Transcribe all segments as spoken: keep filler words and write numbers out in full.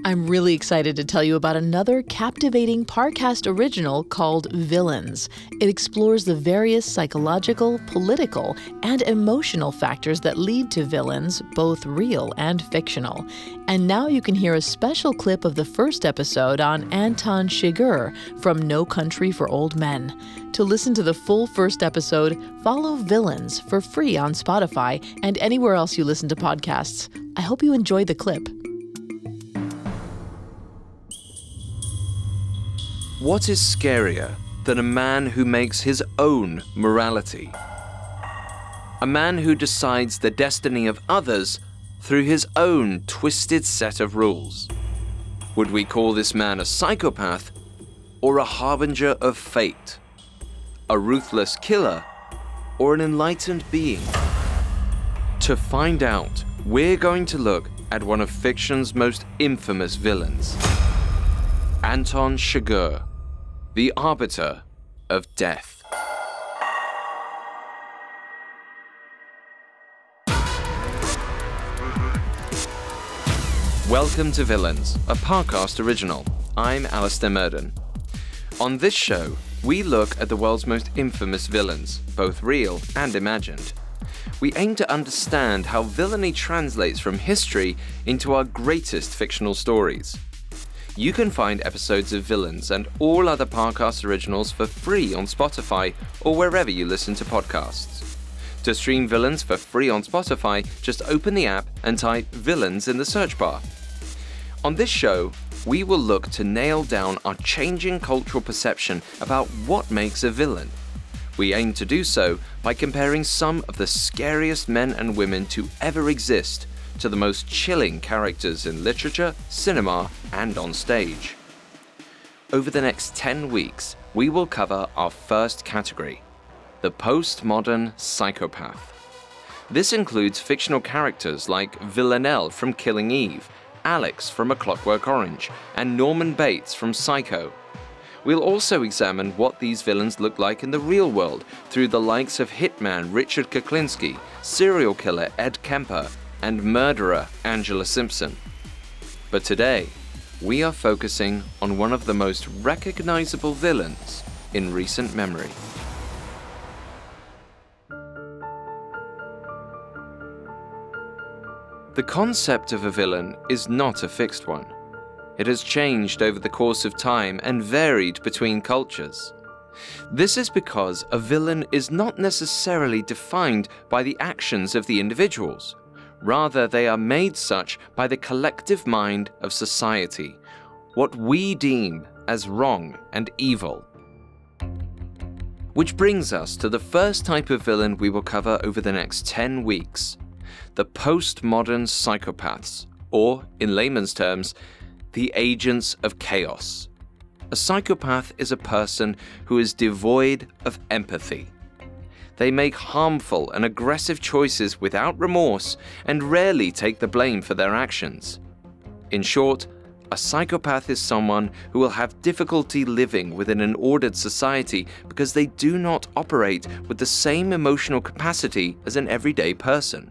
I'm really excited to tell you about another captivating Parcast original called Villains. It explores the various psychological, political, and emotional factors that lead to villains, both real and fictional. And now you can hear a special clip of the first episode on Anton Chigurh from No Country for Old Men. To listen to the full first episode, follow Villains for free on Spotify and anywhere else you listen to podcasts. I hope you enjoyed the clip. What is scarier than a man who makes his own morality? A man who decides the destiny of others through his own twisted set of rules. Would we call this man a psychopath or a harbinger of fate? A ruthless killer or an enlightened being? To find out, we're going to look at one of fiction's most infamous villains, Anton Chigurh, the Arbiter of Death. Welcome to Villains, a Parcast original. I'm Alistair Murden. On this show, we look at the world's most infamous villains, both real and imagined. We aim to understand how villainy translates from history into our greatest fictional stories. You can find episodes of Villains and all other Parcast originals for free on Spotify or wherever you listen to podcasts. To stream Villains for free on Spotify, just open the app and type Villains in the search bar. On this show, we will look to nail down our changing cultural perception about what makes a villain. We aim to do so by comparing some of the scariest men and women to ever exist to the most chilling characters in literature, cinema, and on stage. Over the next ten weeks, we will cover our first category, the postmodern psychopath. This includes fictional characters like Villanelle from Killing Eve, Alex from A Clockwork Orange, and Norman Bates from Psycho. We'll also examine what these villains look like in the real world through the likes of hitman Richard Kuklinski, serial killer Ed Kemper, and murderer Angela Simpson. But today, we are focusing on one of the most recognizable villains in recent memory. The concept of a villain is not a fixed one. It has changed over the course of time and varied between cultures. This is because a villain is not necessarily defined by the actions of the individuals. Rather, they are made such by the collective mind of society, what we deem as wrong and evil. Which brings us to the first type of villain we will cover over the next ten weeks, the postmodern psychopaths, or, in layman's terms, the agents of chaos. A psychopath is a person who is devoid of empathy. They make harmful and aggressive choices without remorse and rarely take the blame for their actions. In short, a psychopath is someone who will have difficulty living within an ordered society because they do not operate with the same emotional capacity as an everyday person.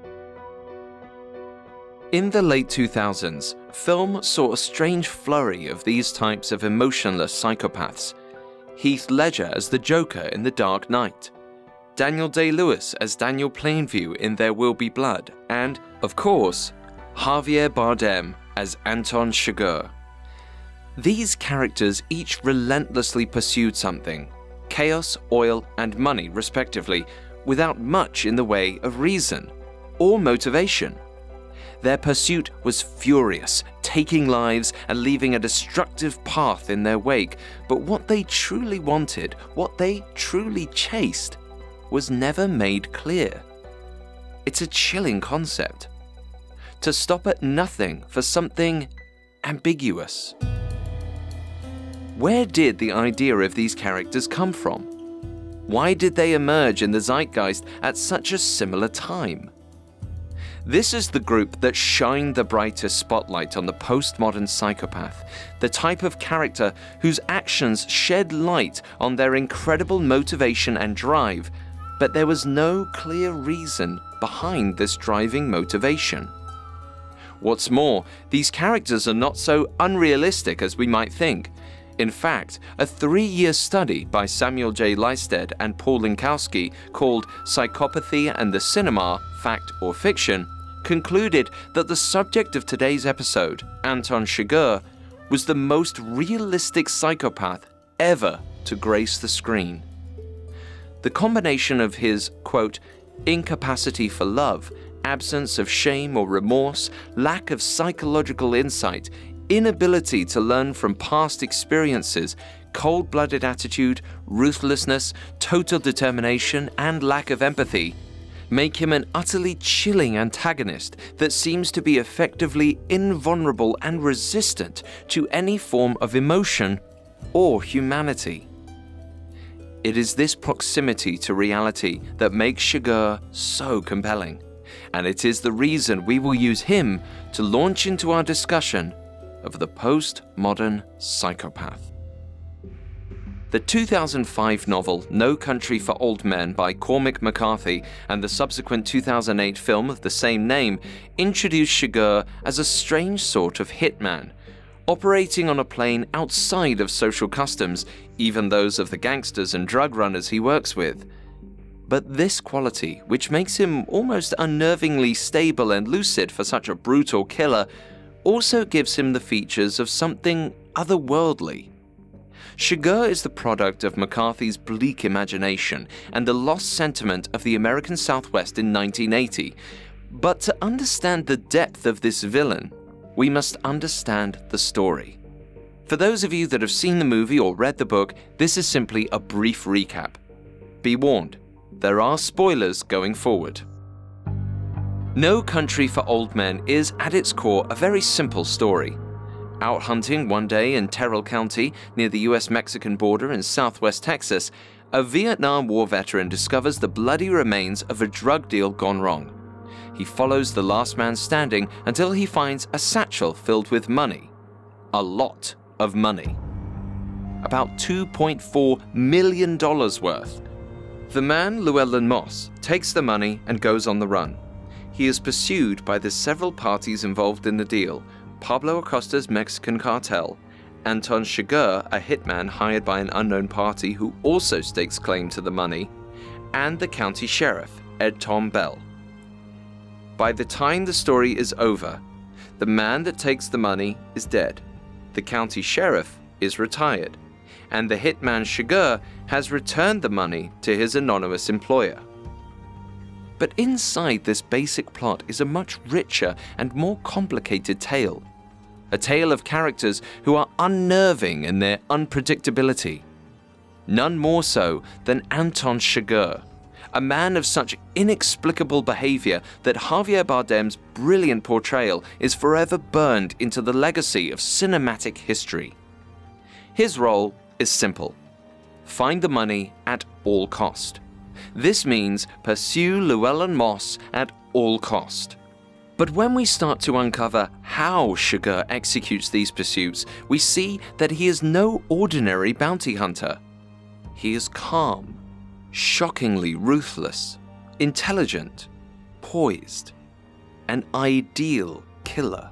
In the late two thousands, film saw a strange flurry of these types of emotionless psychopaths. Heath Ledger as the Joker in The Dark Knight, Daniel Day-Lewis as Daniel Plainview in There Will Be Blood, and, of course, Javier Bardem as Anton Chigurh. These characters each relentlessly pursued something, chaos, oil, and money respectively, without much in the way of reason or motivation. Their pursuit was furious, taking lives and leaving a destructive path in their wake, but what they truly wanted, what they truly chased, was never made clear. It's a chilling concept. To stop at nothing for something ambiguous. Where did the idea of these characters come from? Why did they emerge in the zeitgeist at such a similar time? This is the group that shined the brightest spotlight on the postmodern psychopath, the type of character whose actions shed light on their incredible motivation and drive, but there was no clear reason behind this driving motivation. What's more, these characters are not so unrealistic as we might think. In fact, a three-year study by Samuel J. Listed and Paul Linkowski called Psychopathy and the Cinema, Fact or Fiction, concluded that the subject of today's episode, Anton Chigurh, was the most realistic psychopath ever to grace the screen. The combination of his, quote, incapacity for love, absence of shame or remorse, lack of psychological insight, inability to learn from past experiences, cold-blooded attitude, ruthlessness, total determination, and lack of empathy make him an utterly chilling antagonist that seems to be effectively invulnerable and resistant to any form of emotion or humanity. It is this proximity to reality that makes Chigurh so compelling, and it is the reason we will use him to launch into our discussion of the postmodern psychopath. The two thousand five novel No Country for Old Men by Cormac McCarthy and the subsequent two thousand eight film of the same name introduced Chigurh as a strange sort of hitman, operating on a plane outside of social customs, even those of the gangsters and drug runners he works with. But this quality, which makes him almost unnervingly stable and lucid for such a brutal killer, also gives him the features of something otherworldly. Chigurh is the product of McCarthy's bleak imagination and the lost sentiment of the American Southwest in nineteen eighty. But to understand the depth of this villain, we must understand the story. For those of you that have seen the movie or read the book, this is simply a brief recap. Be warned, there are spoilers going forward. No Country for Old Men is, at its core, a very simple story. Out hunting one day in Terrell County, near the U S Mexican border in southwest Texas, a Vietnam War veteran discovers the bloody remains of a drug deal gone wrong. He follows the last man standing until he finds a satchel filled with money. A lot of money. About two point four million dollars worth. The man, Llewellyn Moss, takes the money and goes on the run. He is pursued by the several parties involved in the deal: Pablo Acosta's Mexican cartel, Anton Chigurh, a hitman hired by an unknown party who also stakes claim to the money, and the county sheriff, Ed Tom Bell. By the time the story is over, the man that takes the money is dead, the county sheriff is retired, and the hitman Chigurh has returned the money to his anonymous employer. But inside this basic plot is a much richer and more complicated tale. A tale of characters who are unnerving in their unpredictability. None more so than Anton Chigurh, a man of such inexplicable behavior that Javier Bardem's brilliant portrayal is forever burned into the legacy of cinematic history. His role is simple: find the money at all cost. This means pursue Llewellyn Moss at all cost. But when we start to uncover how Chigurh executes these pursuits, we see that he is no ordinary bounty hunter. He is calm, shockingly ruthless, intelligent, poised, an ideal killer.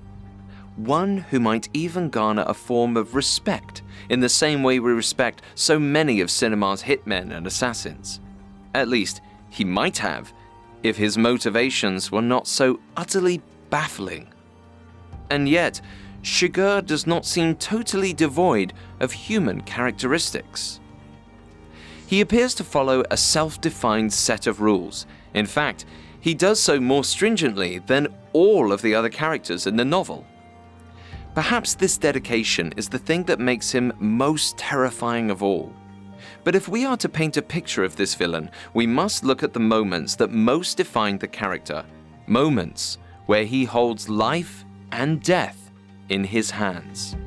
One who might even garner a form of respect in the same way we respect so many of cinema's hitmen and assassins. At least, he might have, if his motivations were not so utterly baffling. And yet, Chigurh does not seem totally devoid of human characteristics. He appears to follow a self-defined set of rules. In fact, he does so more stringently than all of the other characters in the novel. Perhaps this dedication is the thing that makes him most terrifying of all. But if we are to paint a picture of this villain, we must look at the moments that most define the character. Moments where he holds life and death in his hands.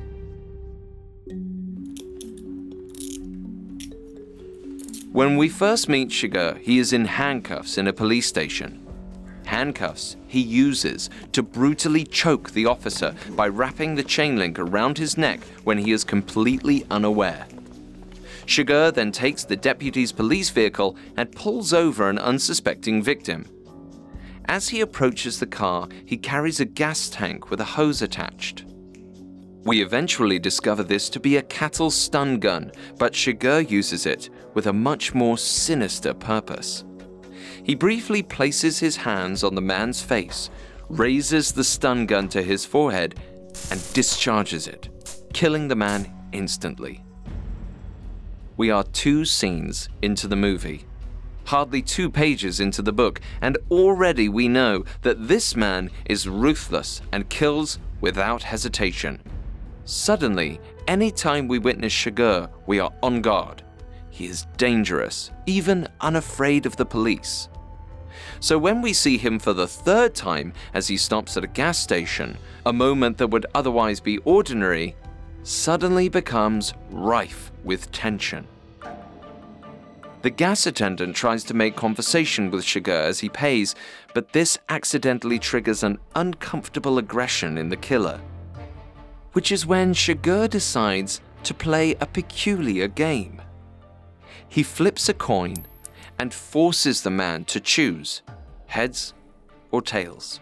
When we first meet Chigurh, he is in handcuffs in a police station. Handcuffs he uses to brutally choke the officer by wrapping the chain link around his neck when he is completely unaware. Chigurh then takes the deputy's police vehicle and pulls over an unsuspecting victim. As he approaches the car, he carries a gas tank with a hose attached. We eventually discover this to be a cattle stun gun, but Chigurh uses it with a much more sinister purpose. He briefly places his hands on the man's face, raises the stun gun to his forehead, and discharges it, killing the man instantly. We are two scenes into the movie, hardly two pages into the book, and already we know that this man is ruthless and kills without hesitation. Suddenly, any time we witness Chigurh, we are on guard. He is dangerous, even unafraid of the police. So when we see him for the third time as he stops at a gas station, a moment that would otherwise be ordinary suddenly becomes rife with tension. The gas attendant tries to make conversation with Chigurh as he pays, but this accidentally triggers an uncomfortable aggression in the killer, which is when Chigurh decides to play a peculiar game. He flips a coin and forces the man to choose heads or tails.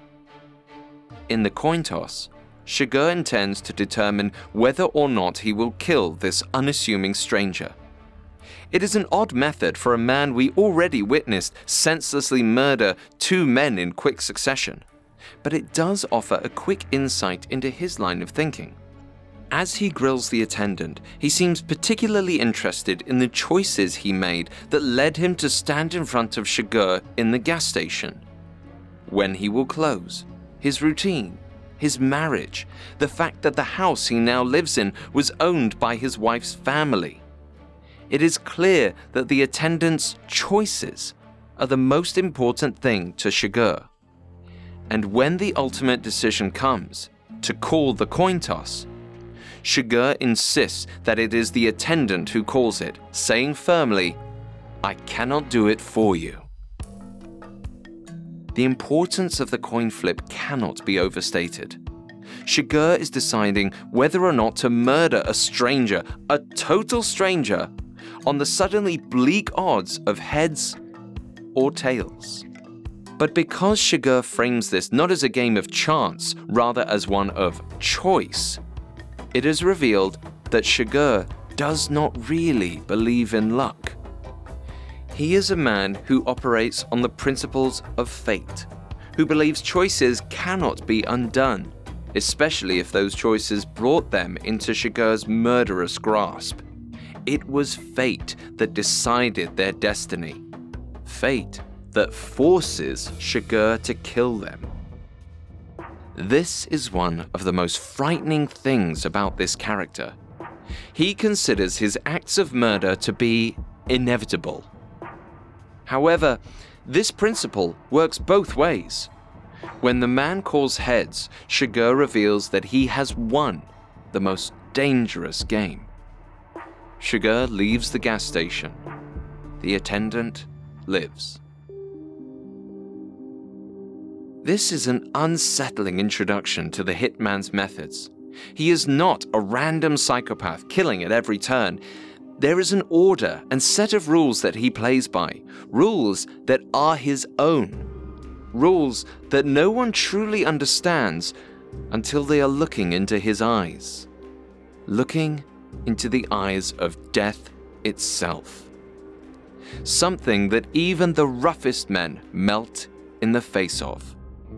In the coin toss, Chigurh intends to determine whether or not he will kill this unassuming stranger. It is an odd method for a man we already witnessed senselessly murder two men in quick succession, but it does offer a quick insight into his line of thinking. As he grills the attendant, he seems particularly interested in the choices he made that led him to stand in front of Chigurh in the gas station. When he will close, his routine, his marriage, the fact that the house he now lives in was owned by his wife's family. It is clear that the attendant's choices are the most important thing to Chigurh. And when the ultimate decision comes, to call the coin toss, Chigurh insists that it is the attendant who calls it, saying firmly, "I cannot do it for you." The importance of the coin flip cannot be overstated. Chigurh is deciding whether or not to murder a stranger, a total stranger, on the suddenly bleak odds of heads or tails. But because Chigurh frames this not as a game of chance, rather as one of choice, it is revealed that Chigurh does not really believe in luck. He is a man who operates on the principles of fate, who believes choices cannot be undone, especially if those choices brought them into Chigurh's murderous grasp. It was fate that decided their destiny, fate that forces Chigurh to kill them. This is one of the most frightening things about this character. He considers his acts of murder to be inevitable. However, this principle works both ways. When the man calls heads, Chigurh reveals that he has won the most dangerous game. Chigurh leaves the gas station. The attendant lives. This is an unsettling introduction to the hitman's methods. He is not a random psychopath killing at every turn. There is an order and set of rules that he plays by, rules that are his own, rules that no one truly understands until they are looking into his eyes, looking into the eyes of death itself. Something that even the roughest men melt in the face of.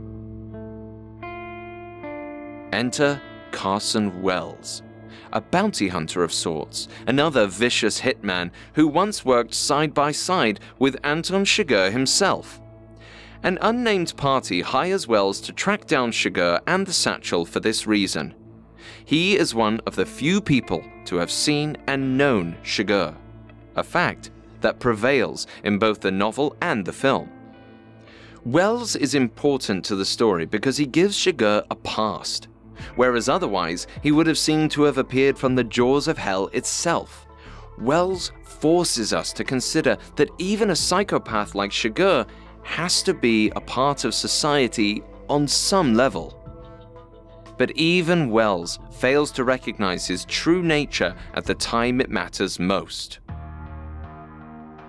Enter Carson Wells, a bounty hunter of sorts, another vicious hitman who once worked side by side with Anton Chigurh himself. An unnamed party hires Wells to track down Chigurh and the satchel for this reason. He is one of the few people to have seen and known Chigurh, a fact that prevails in both the novel and the film. Wells is important to the story because he gives Chigurh a past, whereas otherwise he would have seemed to have appeared from the jaws of hell itself. Wells forces us to consider that even a psychopath like Chigurh has to be a part of society on some level. But even Wells fails to recognize his true nature at the time it matters most.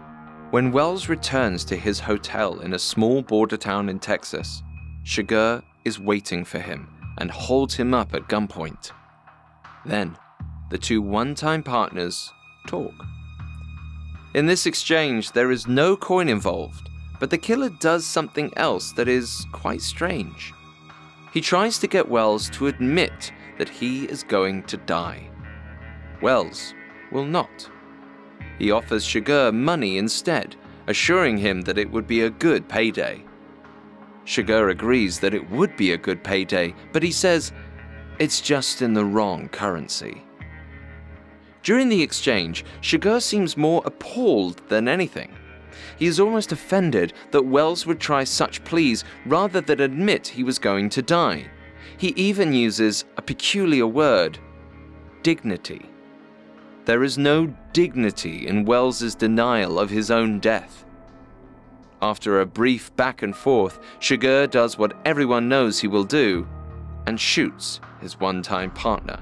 When Wells returns to his hotel in a small border town in Texas, Chigurh is waiting for him and holds him up at gunpoint. Then, the two one-time partners talk. In this exchange, there is no coin involved, but the killer does something else that is quite strange. He tries to get Wells to admit that he is going to die. Wells will not. He offers Chigurh money instead, assuring him that it would be a good payday. Chigurh agrees that it would be a good payday, but he says it's just in the wrong currency. During the exchange, Chigurh seems more appalled than anything. He is almost offended that Wells would try such pleas rather than admit he was going to die. He even uses a peculiar word, dignity. There is no dignity in Wells's denial of his own death. After a brief back and forth, Chigurh does what everyone knows he will do and shoots his one-time partner.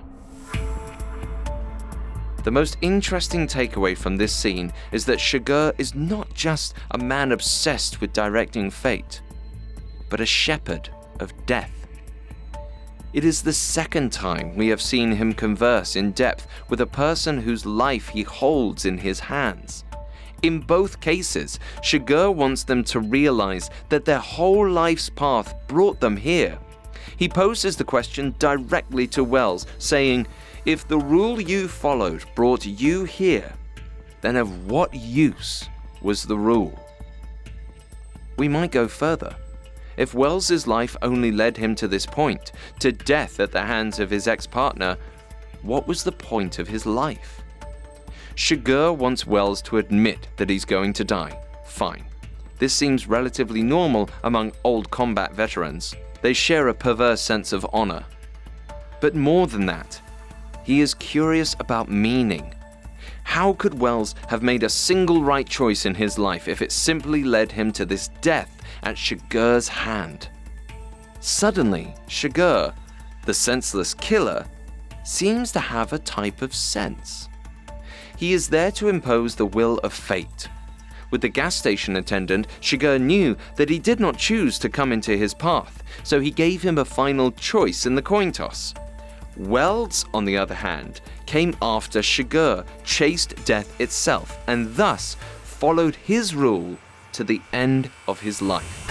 The most interesting takeaway from this scene is that Chigurh is not just a man obsessed with directing fate, but a shepherd of death. It is the second time we have seen him converse in depth with a person whose life he holds in his hands. In both cases, Chigurh wants them to realize that their whole life's path brought them here. He poses the question directly to Wells, saying, "If the rule you followed brought you here, then of what use was the rule?" We might go further. If Wells's life only led him to this point, to death at the hands of his ex-partner, what was the point of his life? Chigurh wants Wells to admit that he's going to die. Fine. This seems relatively normal among old combat veterans. They share a perverse sense of honor. But more than that, he is curious about meaning. How could Wells have made a single right choice in his life if it simply led him to this death at Chigurh's hand? Suddenly, Chigurh, the senseless killer, seems to have a type of sense. He is there to impose the will of fate. With the gas station attendant, Chigurh knew that he did not choose to come into his path, so he gave him a final choice in the coin toss. Wells, on the other hand, came after Chigurh, chased death itself, and thus followed his rule to the end of his life.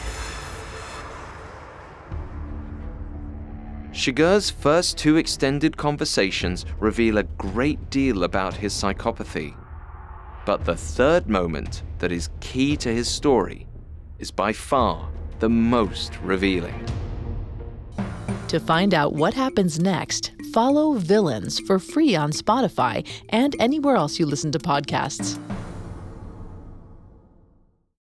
Chigurh's first two extended conversations reveal a great deal about his psychopathy. But the third moment that is key to his story is by far the most revealing. To find out what happens next, follow Villains for free on Spotify and anywhere else you listen to podcasts.